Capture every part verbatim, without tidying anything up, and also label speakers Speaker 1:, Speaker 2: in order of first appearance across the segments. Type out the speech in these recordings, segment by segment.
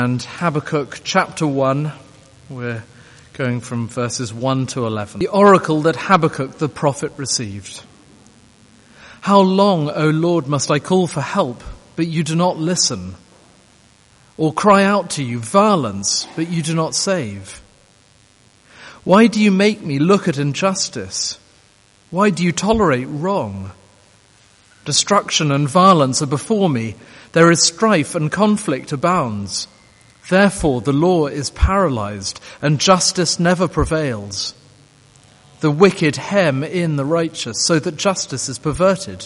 Speaker 1: And Habakkuk chapter one, we're going from verses one to eleven. The oracle that Habakkuk the prophet received. How long, O Lord, must I call for help, but you do not listen? Or cry out to you violence, but you do not save? Why do you make me look at injustice? Why do you tolerate wrong? Destruction and violence are before me. There is strife and conflict abounds. Therefore the law is paralyzed and justice never prevails. The wicked hem in the righteous so that justice is perverted.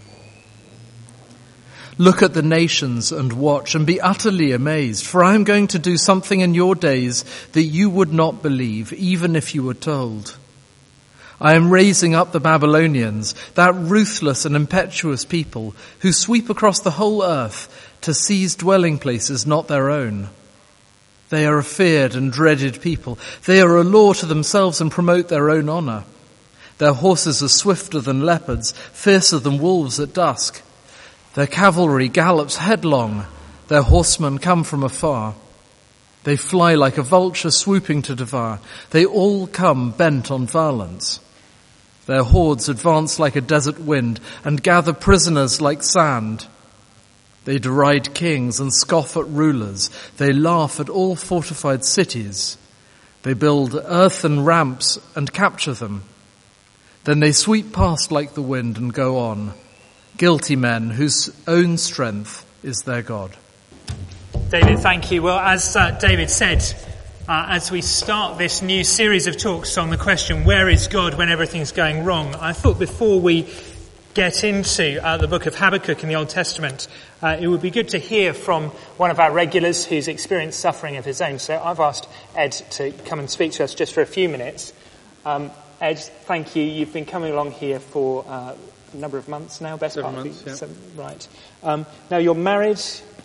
Speaker 1: Look at the nations and watch and be utterly amazed, for I am going to do something in your days that you would not believe, even if you were told. I am raising up the Babylonians, that ruthless and impetuous people who sweep across the whole earth to seize dwelling places not their own. They are a feared and dreaded people. They are a law to themselves and promote their own honor. Their horses are swifter than leopards, fiercer than wolves at dusk. Their cavalry gallops headlong. Their horsemen come from afar. They fly like a vulture swooping to devour. They all come bent on violence. Their hordes advance like a desert wind and gather prisoners like sand. They deride kings and scoff at rulers. They laugh at all fortified cities. They build earthen ramps and capture them. Then they sweep past like the wind and go on. Guilty men whose own strength is their God.
Speaker 2: David, thank you. Well, as uh, David said, uh, as we start this new series of talks on the question, where is God when everything's going wrong? I thought before we get into uh, the book of Habakkuk in the Old Testament, uh, it would be good to hear from one of our regulars who's experienced suffering of his own. So I've asked Ed to come and speak to us just for a few minutes. Um, Ed, thank you. You've been coming along here for uh, a number of months now, best
Speaker 3: Seven
Speaker 2: part
Speaker 3: months,
Speaker 2: of the,
Speaker 3: yeah.
Speaker 2: seven, right. Um, now you're married.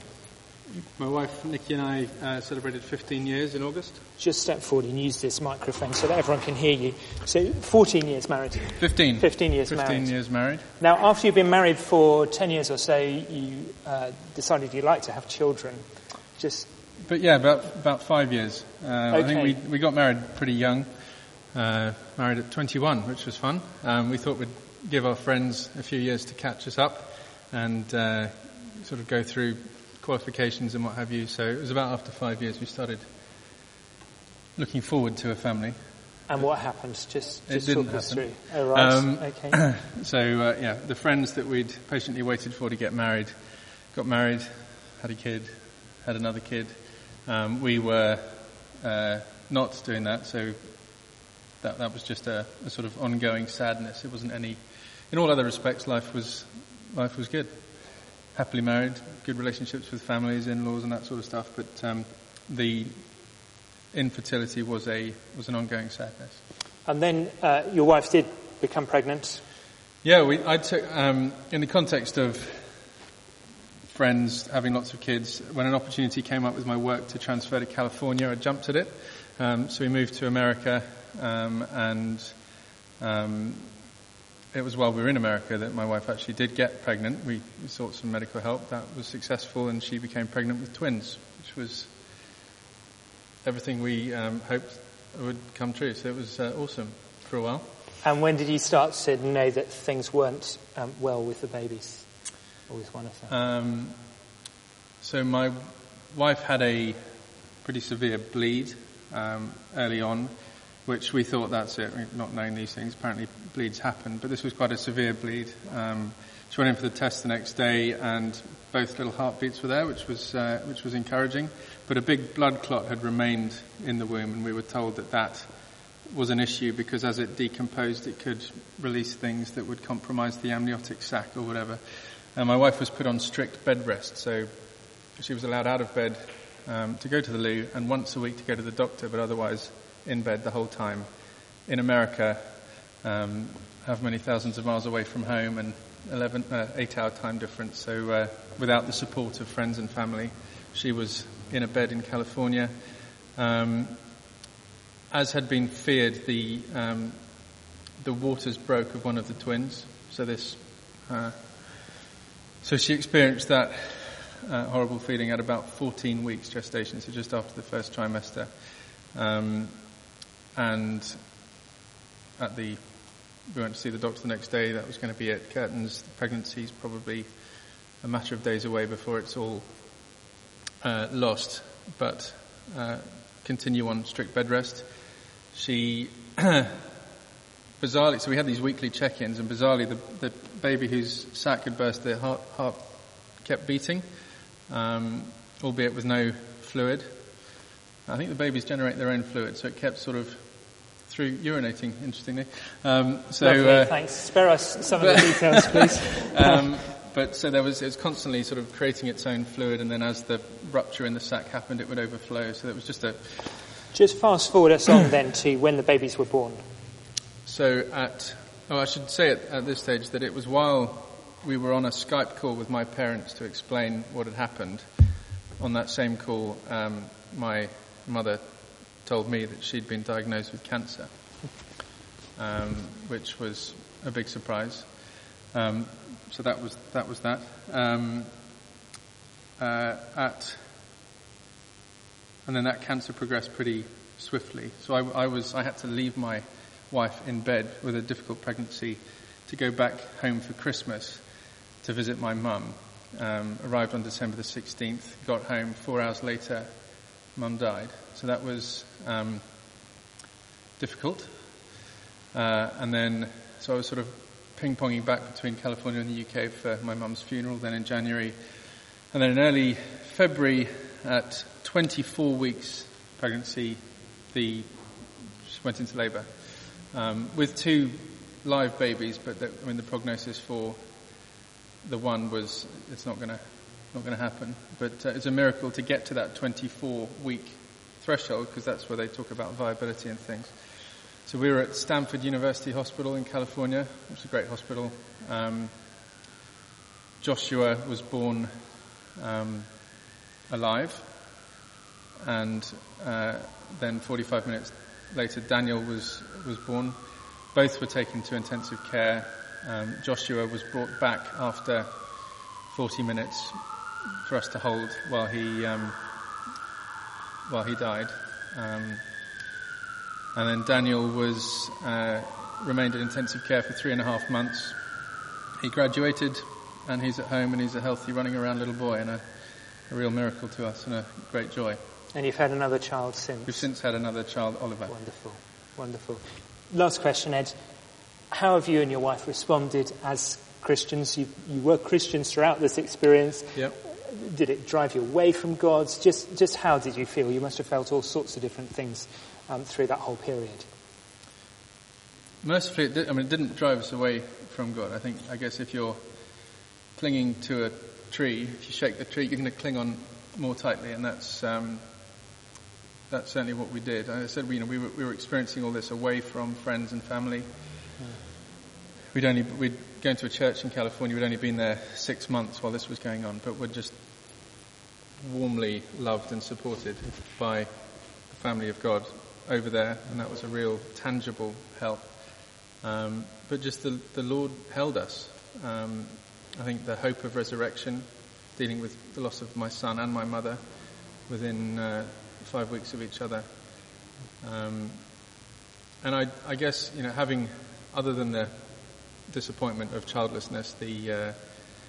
Speaker 3: My wife Nikki and I uh, celebrated fifteen years in August.
Speaker 2: Just step forward and use this microphone so that everyone can hear you. So fourteen years married.
Speaker 3: Fifteen.
Speaker 2: Fifteen years
Speaker 3: Fifteen
Speaker 2: married.
Speaker 3: Fifteen years married.
Speaker 2: Now, after you've been married for ten years or so, you uh, decided you'd like to have children. Just.
Speaker 3: But yeah, about about five years. Uh,
Speaker 2: okay.
Speaker 3: I think we we got married pretty young. Uh, married at twenty-one, which was fun. Um, we thought we'd give our friends a few years to catch us up and uh, sort of go through qualifications and what have you. So it was about after five years we started looking forward to a family.
Speaker 2: And what happened? Just, just
Speaker 3: it didn't
Speaker 2: talk us
Speaker 3: happen.
Speaker 2: through. Oh, right.
Speaker 3: Um,
Speaker 2: okay.
Speaker 3: So uh, yeah, the friends that we'd patiently waited for to get married, got married, had a kid, had another kid. Um, we were uh, not doing that, so that that was just a, a sort of ongoing sadness. It wasn't any. In all other respects, life was life was good. Happily married, good relationships with families, in-laws, and that sort of stuff. But um, the infertility was a was an ongoing sadness.
Speaker 2: And then uh, your wife did become pregnant.
Speaker 3: Yeah, we. I took um, in the context of friends having lots of kids. When an opportunity came up with my work to transfer to California, I jumped at it. Um, so we moved to America, um, and. Um, It was while we were in America that my wife actually did get pregnant. We, we sought some medical help. That was successful, and she became pregnant with twins, which was everything we um, hoped would come true. So it was uh, awesome for a while.
Speaker 2: And when did you start to know that things weren't um, well with the babies, or with one of them?
Speaker 3: Um, so my wife had a pretty severe bleed um, early on, which we thought that's it, not knowing these things. Apparently bleeds happen, but this was quite a severe bleed. Um, she went in for the test the next day, and both little heartbeats were there, which was uh, which was encouraging. But a big blood clot had remained in the womb, and we were told that that was an issue because as it decomposed, it could release things that would compromise the amniotic sac or whatever. And my wife was put on strict bed rest, so she was allowed out of bed um, to go to the loo, and once a week to go to the doctor, but otherwise in bed the whole time. In America, um, how many thousands of miles away from home and eleven, uh, eight hour time difference. So uh, without the support of friends and family, she was in a bed in California. Um, as had been feared, the um, the waters broke of one of the twins. So this, uh, so she experienced that uh, horrible feeling at about fourteen weeks gestation, so just after the first trimester. Um, and at the, we went to see the doctor the next day. That was going to be it. Curtains. The pregnancy's probably a matter of days away before it's all uh, lost. But uh, continue on strict bed rest. She bizarrely, so we had these weekly check-ins, and bizarrely, the, the baby whose sac had burst, the heart, heart kept beating, um, albeit with no fluid. I think the babies generate their own fluid, so it kept sort of through urinating, interestingly. Um, so
Speaker 2: Lovely,
Speaker 3: uh,
Speaker 2: thanks. Spare us some of the details, please.
Speaker 3: um, but so there was, it was constantly sort of creating its own fluid, and then as the rupture in the sac happened, it would overflow. So it was just a.
Speaker 2: Just fast forward us on then to when the babies were born.
Speaker 3: So at, oh, I should say at, at this stage that it was while we were on a Skype call with my parents to explain what had happened. On that same call, um, my mother told me that she'd been diagnosed with cancer, um, which was a big surprise. Um, so that was that was that. Um, uh, at and then that cancer progressed pretty swiftly. So I, I was I had to leave my wife in bed with a difficult pregnancy to go back home for Christmas to visit my mum. Um, arrived on December the sixteenth, got home, four hours later, mum died. So that was um, difficult. Uh, and then, so I was sort of ping-ponging back between California and the U K for my mum's funeral, then in January. And then in early February, at twenty-four weeks pregnancy, the she went into labour. Um, with two live babies, but the, I mean the prognosis for the one was it's not going to not going to happen. But uh, it's a miracle to get to that twenty-four week threshold, because that's where they talk about viability and things. So we were at Stanford University Hospital in California, which is a great hospital. Um, Joshua was born um, alive, and uh, then forty-five minutes later, Daniel was was born. Both were taken to intensive care. Um, Joshua was brought back after forty minutes for us to hold while he um, while he died. Um, and then Daniel was uh, remained in intensive care for three and a half months. He graduated, and he's at home, and he's a healthy, running around little boy, and a, a real miracle to us and a great joy.
Speaker 2: And you've had another child since?
Speaker 3: We've since had another child, Oliver.
Speaker 2: Wonderful, wonderful. Last question, Ed. How have you and your wife responded as Christians? You, you were Christians throughout this experience.
Speaker 3: Yep.
Speaker 2: Did it drive you away from God? Just, just how did you feel? You must have felt all sorts of different things um, through that whole period.
Speaker 3: Mercifully, it did, I mean, it didn't drive us away from God. I think, I guess, if you're clinging to a tree, if you shake the tree, you're going to cling on more tightly, and that's um, that's certainly what we did. I said, you know, we were, we were experiencing all this away from friends and family. We'd only we'd gone to a church in California. We'd only been there six months while this was going on, but we're just warmly loved and supported by the family of God over there, and that was a real tangible help. Um, but just the the Lord held us. Um, I think the hope of resurrection, dealing with the loss of my son and my mother within uh, five weeks of each other, um, and I, I guess you know having other than the disappointment of childlessness, the uh, uh,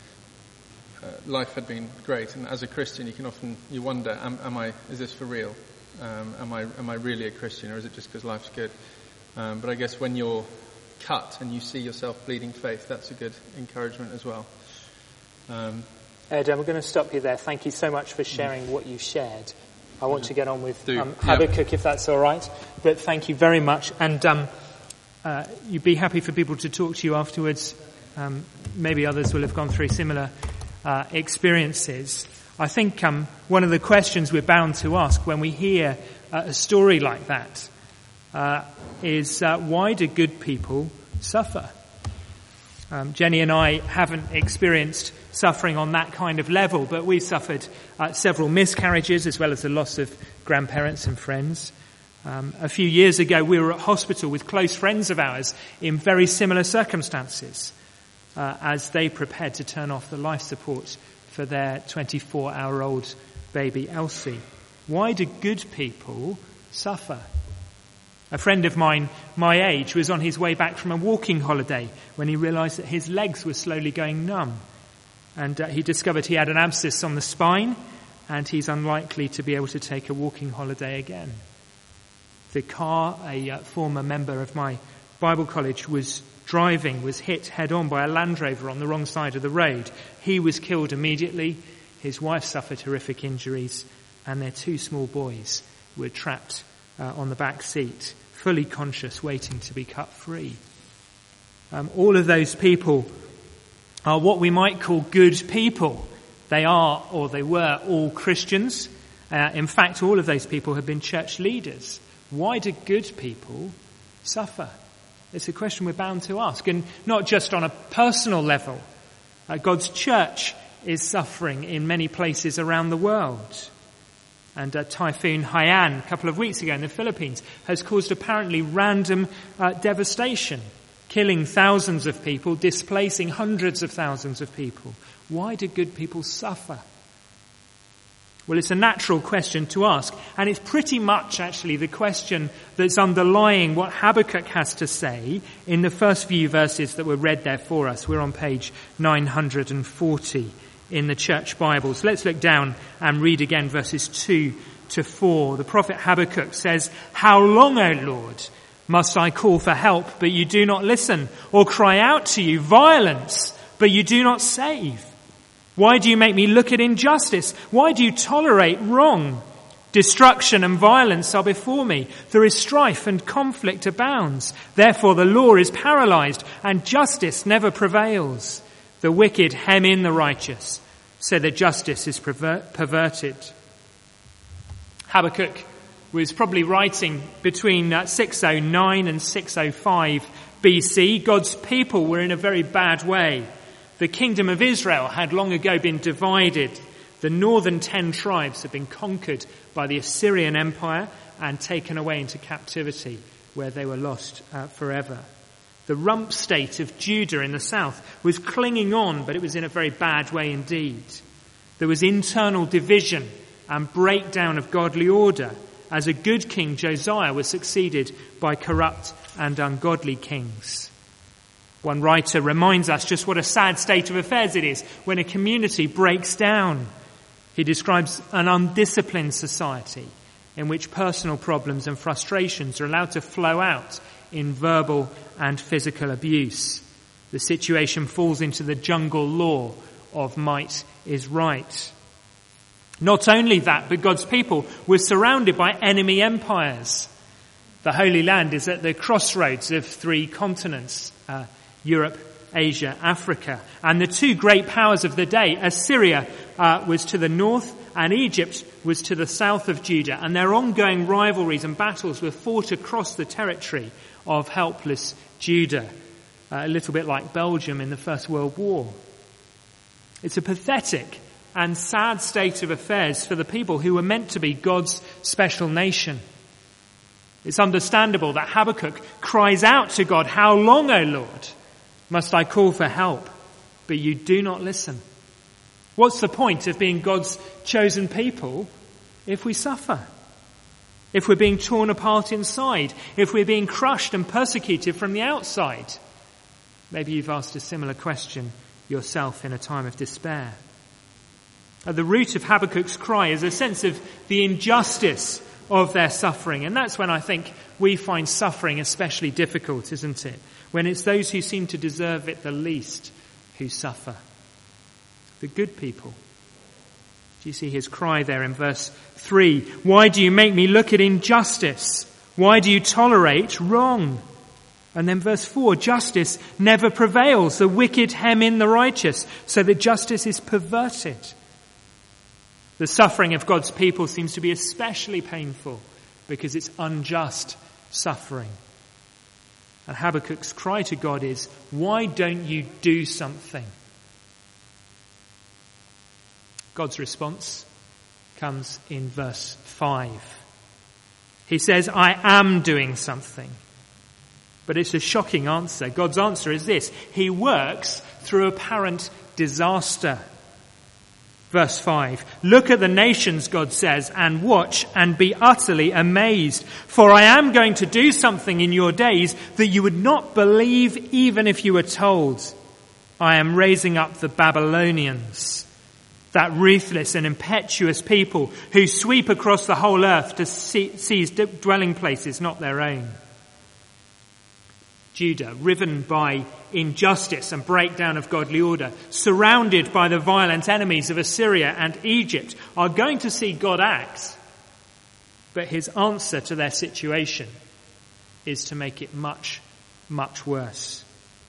Speaker 3: life had been great, and as a Christian, you can often you wonder: Am, am I? Is this for real? Um, am I? Am I really a Christian, or is it just because life's good? Um, but I guess when you're cut and you see yourself bleeding faith, that's a good encouragement as well. Um,
Speaker 2: Ed, I'm going to stop you there. Thank you so much for sharing what you shared. I want to get on with um, Habakkuk, yep. if that's all right. But thank you very much, and. Um, Uh, you'd be happy for people to talk to you afterwards. Um, maybe others will have gone through similar uh, experiences. I think um, one of the questions we're bound to ask when we hear uh, a story like that uh, is uh, why do good people suffer? Um, Jenny and I haven't experienced suffering on that kind of level, but we've suffered uh, several miscarriages as well as the loss of grandparents and friends. Um, a few years ago, we were at hospital with close friends of ours in very similar circumstances uh, as they prepared to turn off the life support for their twenty-four-hour-old baby Elsie. Why do good people suffer? A friend of mine, my age, was on his way back from a walking holiday when he realised that his legs were slowly going numb. And uh, he discovered he had an abscess on the spine, and he's unlikely to be able to take a walking holiday again. The car a uh, former member of my Bible college was driving was hit head-on by a Land Rover on the wrong side of the road. He was killed immediately. His wife suffered horrific injuries, and their two small boys were trapped uh, on the back seat, fully conscious, waiting to be cut free. Um, all of those people are what we might call good people. They are, or they were, all Christians. Uh, in fact, all of those people have been church leaders. Why do good people suffer? It's a question we're bound to ask, and not just on a personal level. Uh, God's church is suffering in many places around the world. And uh, Typhoon Haiyan, a couple of weeks ago in the Philippines, has caused apparently random uh, devastation, killing thousands of people, displacing hundreds of thousands of people. Why do good people suffer? Well, it's a natural question to ask, and it's pretty much actually the question that's underlying what Habakkuk has to say in the first few verses that were read there for us. We're on page nine hundred forty in the church Bibles. Let's look down and read again verses two to four. The prophet Habakkuk says, "How long, O Lord, must I call for help, but you do not listen, or cry out to you violence, but you do not save? Why do you make me look at injustice? Why do you tolerate wrong? Destruction and violence are before me. There is strife and conflict abounds. Therefore the law is paralyzed and justice never prevails. The wicked hem in the righteous, so that justice is perver- perverted." Habakkuk was probably writing between uh, six oh nine and six oh five B C. God's people were in a very bad way. The kingdom of Israel had long ago been divided. The northern ten tribes had been conquered by the Assyrian Empire and taken away into captivity, where they were lost uh, forever. The rump state of Judah in the south was clinging on, but it was in a very bad way indeed. There was internal division and breakdown of godly order, as a good king, Josiah, was succeeded by corrupt and ungodly kings. One writer reminds us just what a sad state of affairs it is when a community breaks down. He describes an undisciplined society in which personal problems and frustrations are allowed to flow out in verbal and physical abuse. The situation falls into the jungle law of might is right. Not only that, but God's people were surrounded by enemy empires. The Holy Land is at the crossroads of three continents, uh, Europe, Asia, Africa. And the two great powers of the day, Assyria uh, was to the north and Egypt was to the south of Judah. And their ongoing rivalries and battles were fought across the territory of helpless Judah, uh, a little bit like Belgium in the First World War. It's a pathetic and sad state of affairs for the people who were meant to be God's special nation. It's understandable that Habakkuk cries out to God, "How long, O Lord, must I call for help, but you do not listen?" What's the point of being God's chosen people if we suffer? If we're being torn apart inside? If we're being crushed and persecuted from the outside? Maybe you've asked a similar question yourself in a time of despair. At the root of Habakkuk's cry is a sense of the injustice of their suffering. And that's when I think we find suffering especially difficult, isn't it? When it's those who seem to deserve it the least who suffer. The good people. Do you see his cry there in verse three? Why do you make me look at injustice? Why do you tolerate wrong? And then verse four, justice never prevails. The wicked hem in the righteous, so that justice is perverted. The suffering of God's people seems to be especially painful because it's unjust suffering. And Habakkuk's cry to God is, why don't you do something? God's response comes in verse five. He says, I am doing something. But it's a shocking answer. God's answer is this: He works through apparent disaster. Verse five, look at the nations, God says, and watch and be utterly amazed. For I am going to do something in your days that you would not believe even if you were told. I am raising up the Babylonians, that ruthless and impetuous people who sweep across the whole earth to seize dwelling places not their own. Judah, riven by injustice and breakdown of godly order, surrounded by the violent enemies of Assyria and Egypt, are going to see God act. But his answer to their situation is to make it much, much worse.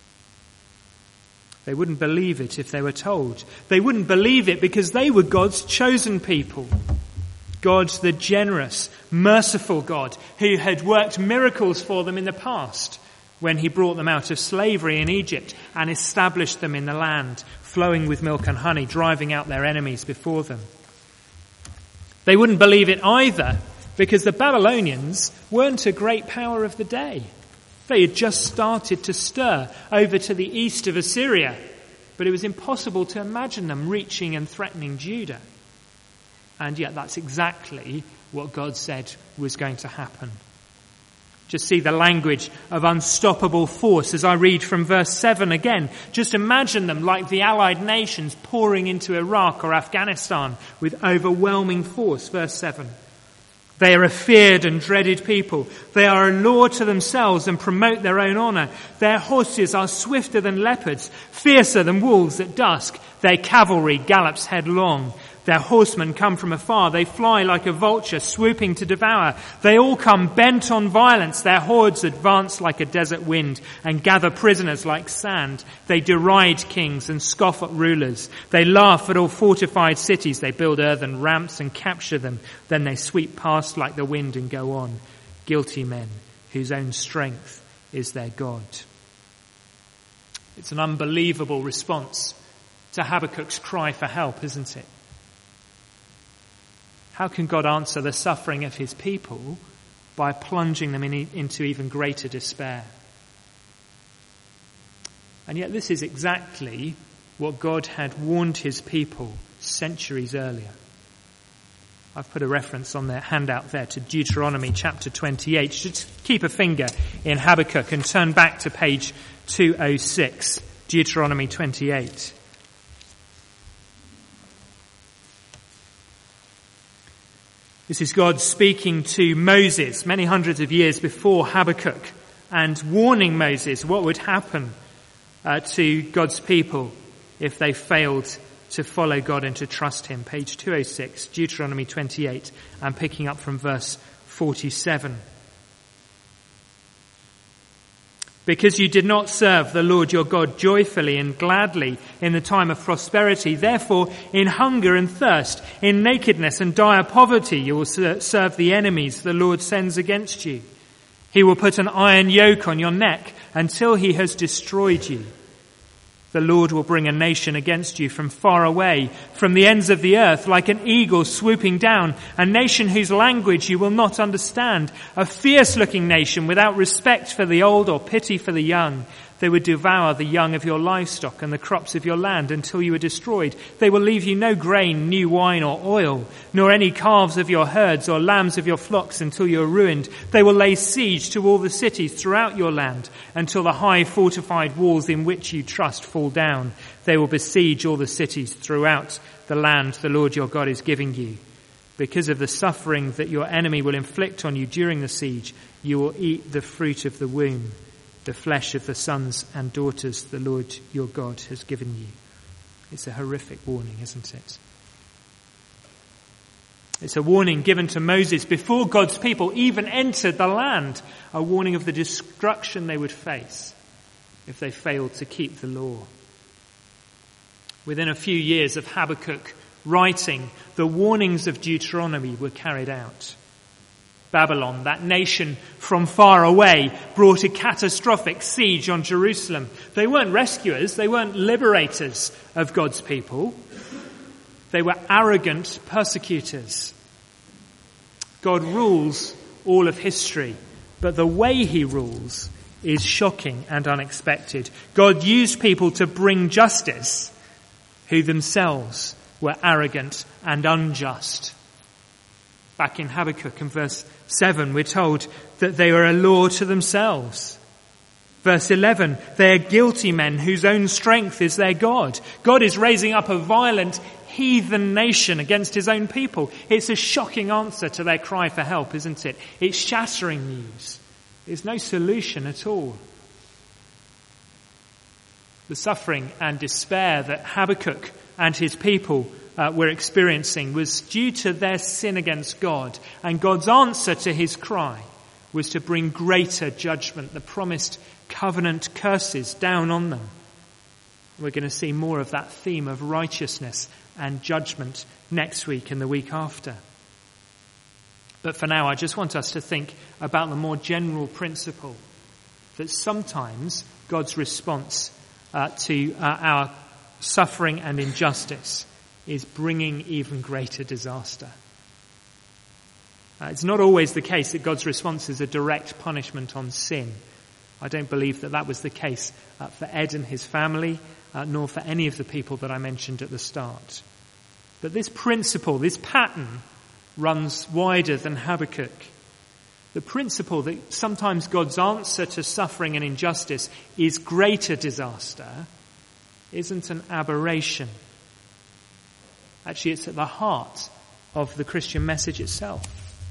Speaker 2: They wouldn't believe it if they were told. They wouldn't believe it because they were God's chosen people. God, the generous, merciful God, who had worked miracles for them in the past, when he brought them out of slavery in Egypt and established them in the land, flowing with milk and honey, driving out their enemies before them. They wouldn't believe it either because the Babylonians weren't a great power of the day. They had just started to stir over to the east of Assyria, but it was impossible to imagine them reaching and threatening Judah. And yet that's exactly what God said was going to happen. Just see the language of unstoppable force as I read from verse seven again. Just imagine them like the allied nations pouring into Iraq or Afghanistan with overwhelming force. Verse seven. They are a feared and dreaded people. They are a law to themselves and promote their own honour. Their horses are swifter than leopards, fiercer than wolves at dusk. Their cavalry gallops headlong. Their horsemen come from afar. They fly like a vulture, swooping to devour. They all come bent on violence. Their hordes advance like a desert wind and gather prisoners like sand. They deride kings and scoff at rulers. They laugh at all fortified cities. They build earthen ramps and capture them. Then they sweep past like the wind and go on. Guilty men whose own strength is their God. It's an unbelievable response to Habakkuk's cry for help, isn't it? How can God answer the suffering of his people by plunging them in, into even greater despair? And yet this is exactly what God had warned his people centuries earlier. I've put a reference on the handout there to Deuteronomy chapter twenty-eight. Just keep a finger in Habakkuk and turn back to page two oh six, Deuteronomy twenty-eight. This is God speaking to Moses many hundreds of years before Habakkuk and warning Moses what would happen uh, to God's people if they failed to follow God and to trust him. Page two oh six, Deuteronomy twenty-eight, and picking up from verse forty-seven. Because you did not serve the Lord your God joyfully and gladly in the time of prosperity, therefore in hunger and thirst, in nakedness and dire poverty, you will serve the enemies the Lord sends against you. He will put an iron yoke on your neck until he has destroyed you. The Lord will bring a nation against you from far away, from the ends of the earth, like an eagle swooping down, a nation whose language you will not understand, a fierce-looking nation without respect for the old or pity for the young. They would devour the young of your livestock and the crops of your land until you are destroyed. They will leave you no grain, new wine or oil, nor any calves of your herds or lambs of your flocks until you are ruined. They will lay siege to all the cities throughout your land until the high fortified walls in which you trust fall down. They will besiege all the cities throughout the land the Lord your God is giving you. Because of the suffering that your enemy will inflict on you during the siege, you will eat the fruit of the womb, the flesh of the sons and daughters the Lord your God has given you. It's a horrific warning, isn't it? It's a warning given to Moses before God's people even entered the land, a warning of the destruction they would face if they failed to keep the law. Within a few years of Habakkuk writing, the warnings of Deuteronomy were carried out. Babylon, that nation from far away, brought a catastrophic siege on Jerusalem. They weren't rescuers, they weren't liberators of God's people. They were arrogant persecutors. God rules all of history, but the way he rules is shocking and unexpected. God used people to bring justice who themselves were arrogant and unjust. Back in Habakkuk in verse seven, we're told that they are a law to themselves. Verse eleven, they are guilty men whose own strength is their God. God is raising up a violent heathen nation against his own people. It's a shocking answer to their cry for help, isn't it? It's shattering news. There's no solution at all. The suffering and despair that Habakkuk and his people uh, were experiencing was due to their sin against God, and God's answer to his cry was to bring greater judgment, the promised covenant curses down on them. We're going to see more of that theme of righteousness and judgment next week and the week after. But for now, I just want us to think about the more general principle that sometimes God's response uh, to uh, our suffering and injustice is bringing even greater disaster. Uh, it's not always the case that God's response is a direct punishment on sin. I don't believe that that was the case uh, for Ed and his family, uh, nor for any of the people that I mentioned at the start. But this principle, this pattern, runs wider than Habakkuk. The principle that sometimes God's answer to suffering and injustice is greater disaster isn't an aberration. Actually, it's at the heart of the Christian message itself.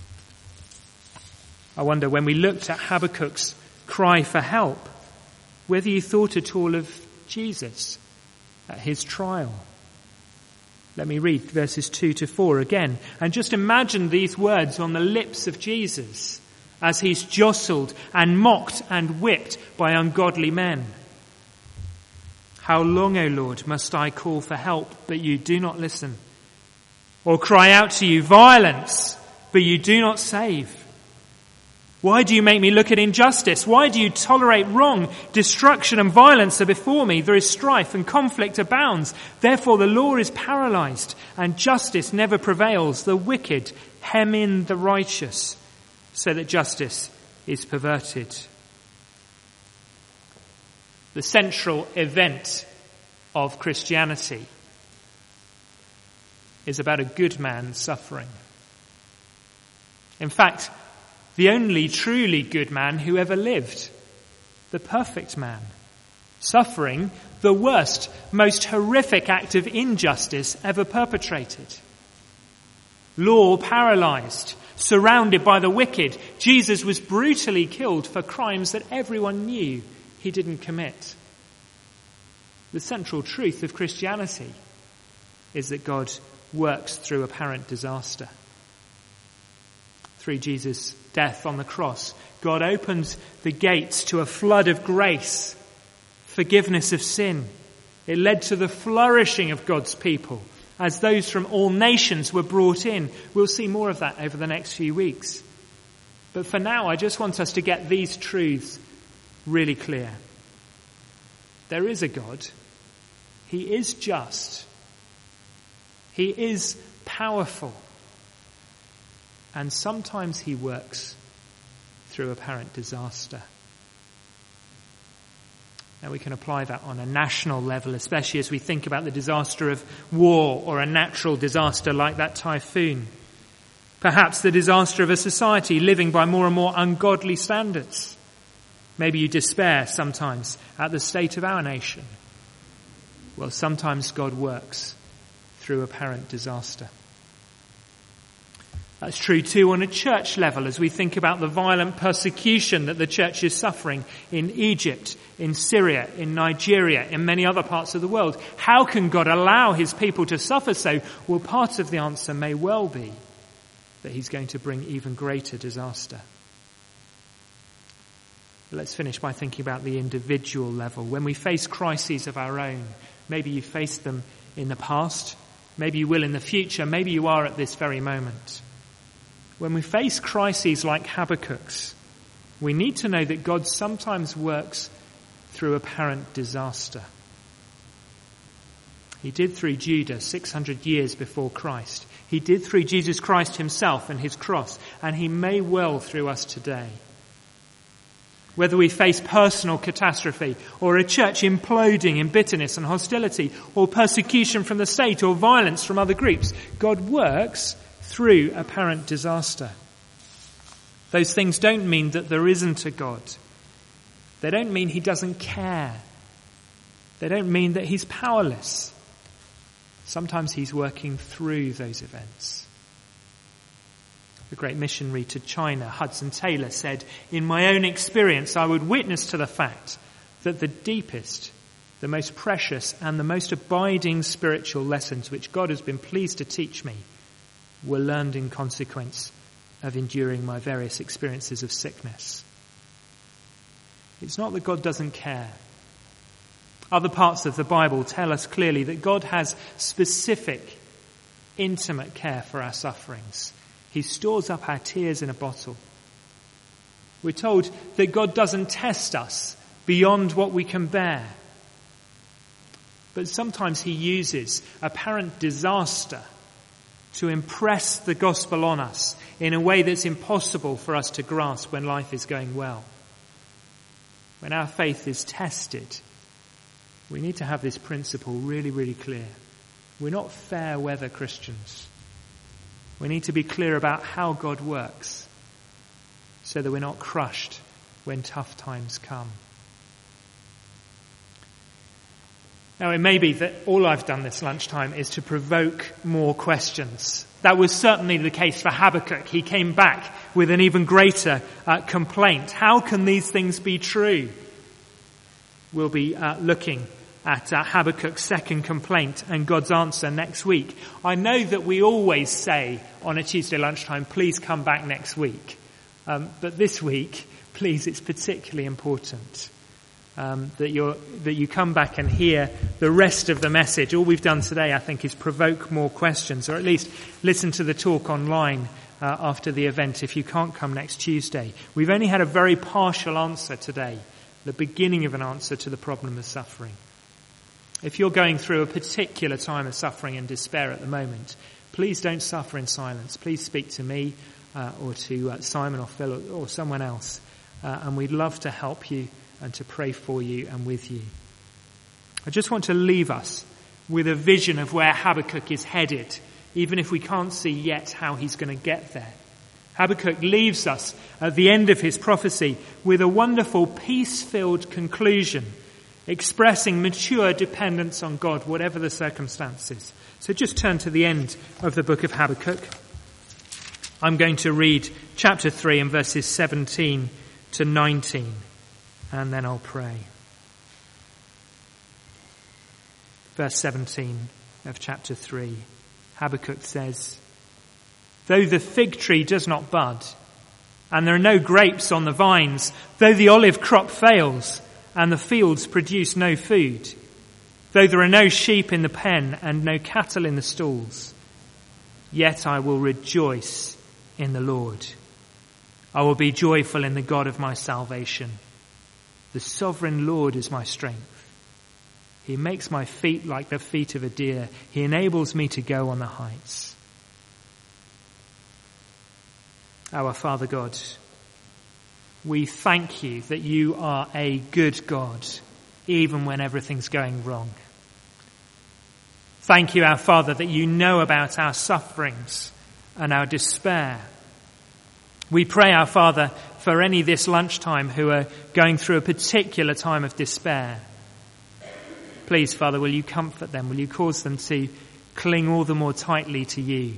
Speaker 2: I wonder, when we looked at Habakkuk's cry for help, whether you thought at all of Jesus at his trial. Let me read verses two to four again. And just imagine these words on the lips of Jesus as he's jostled and mocked and whipped by ungodly men. How long, O Lord, must I call for help, but you do not listen? Or cry out to you, violence, but you do not save? Why do you make me look at injustice? Why do you tolerate wrong? Destruction and violence are before me. There is strife and conflict abounds. Therefore the law is paralyzed and justice never prevails. The wicked hem in the righteous so that justice is perverted. The central event of Christianity is about a good man suffering. In fact, the only truly good man who ever lived, the perfect man, suffering the worst, most horrific act of injustice ever perpetrated. Law paralyzed, surrounded by the wicked, Jesus was brutally killed for crimes that everyone knew he didn't commit. The central truth of Christianity is that God works through apparent disaster. Through Jesus' death on the cross, God opened the gates to a flood of grace, forgiveness of sin. It led to the flourishing of God's people as those from all nations were brought in. We'll see more of that over the next few weeks. But for now, I just want us to get these truths really clear. There is a God. He is just. He is powerful. And sometimes he works through apparent disaster. Now we can apply that on a national level, especially as we think about the disaster of war or a natural disaster like that typhoon. Perhaps the disaster of a society living by more and more ungodly standards. Maybe you despair sometimes at the state of our nation. Well, sometimes God works through apparent disaster. That's true too on a church level as we think about the violent persecution that the church is suffering in Egypt, in Syria, in Nigeria, in many other parts of the world. How can God allow his people to suffer so? Well, part of the answer may well be that he's going to bring even greater disaster. But let's finish by thinking about the individual level. When we face crises of our own, maybe you faced them in the past, maybe you will in the future, maybe you are at this very moment. When we face crises like Habakkuk's, we need to know that God sometimes works through apparent disaster. He did through Judah six hundred years before Christ. He did through Jesus Christ himself and his cross, and he may well through us today. Whether we face personal catastrophe or a church imploding in bitterness and hostility or persecution from the state or violence from other groups, God works through apparent disaster. Those things don't mean that there isn't a God. They don't mean he doesn't care. They don't mean that he's powerless. Sometimes he's working through those events. The great missionary to China, Hudson Taylor, said, "In my own experience, I would witness to the fact that the deepest, the most precious, and the most abiding spiritual lessons which God has been pleased to teach me were learned in consequence of enduring my various experiences of sickness." It's not that God doesn't care. Other parts of the Bible tell us clearly that God has specific, intimate care for our sufferings. He stores up our tears in a bottle. We're told that God doesn't test us beyond what we can bear. But sometimes he uses apparent disaster to impress the gospel on us in a way that's impossible for us to grasp when life is going well. When our faith is tested, we need to have this principle really, really clear. We're not fair weather Christians. We need to be clear about how God works so that we're not crushed when tough times come. Now, it may be that all I've done this lunchtime is to provoke more questions. That was certainly the case for Habakkuk. He came back with an even greater uh, complaint. How can these things be true? We'll be uh, looking at uh, Habakkuk's second complaint and God's answer next week. I know that we always say on a Tuesday lunchtime, please come back next week. Um, but this week, please, it's particularly important um, that you're, that you come back and hear the rest of the message. All we've done today, I think, is provoke more questions, or at least listen to the talk online uh, after the event if you can't come next Tuesday. We've only had a very partial answer today, the beginning of an answer to the problem of suffering. If you're going through a particular time of suffering and despair at the moment, please don't suffer in silence. Please speak to me uh, or to uh, Simon or Phil or, or someone else. Uh, and we'd love to help you and to pray for you and with you. I just want to leave us with a vision of where Habakkuk is headed, even if we can't see yet how he's going to get there. Habakkuk leaves us at the end of his prophecy with a wonderful peace-filled conclusion, expressing mature dependence on God, whatever the circumstances. So just turn to the end of the book of Habakkuk. I'm going to read chapter three and verses seventeen to nineteen, and then I'll pray. Verse seventeen of chapter three, Habakkuk says, "Though the fig tree does not bud, and there are no grapes on the vines, though the olive crop fails, and the fields produce no food, though there are no sheep in the pen and no cattle in the stalls, yet I will rejoice in the Lord. I will be joyful in the God of my salvation. The sovereign Lord is my strength. He makes my feet like the feet of a deer. He enables me to go on the heights." Our Father God, we thank you that you are a good God, even when everything's going wrong. Thank you, our Father, that you know about our sufferings and our despair. We pray, our Father, for any this lunchtime who are going through a particular time of despair. Please, Father, will you comfort them? Will you cause them to cling all the more tightly to you?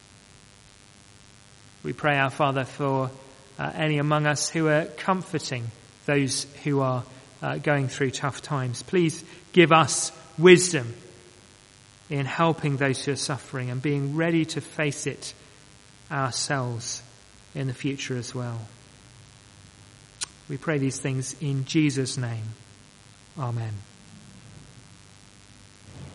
Speaker 2: We pray, our Father, for Uh, any among us who are comforting those who are uh, going through tough times. Please give us wisdom in helping those who are suffering and being ready to face it ourselves in the future as well. We pray these things in Jesus' name. Amen.